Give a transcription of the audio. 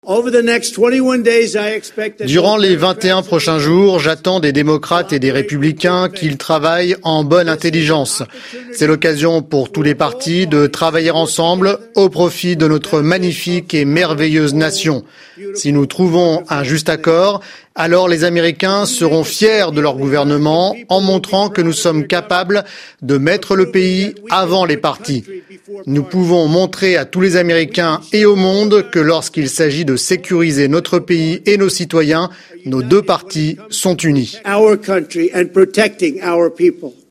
Durant les 21 prochains jours, j'attends des démocrates et des républicains qu'ils travaillent en bonne intelligence. C'est l'occasion pour tous les partis de travailler ensemble au profit de notre magnifique et merveilleuse nation. Si nous trouvons un juste accord, alors les Américains seront fiers de leur gouvernement en montrant que nous sommes capables de mettre le pays avant les partis. Nous pouvons montrer à tous les Américains et au monde que lorsqu'il s'agit de sécuriser notre pays et nos citoyens, nos deux partis sont unis.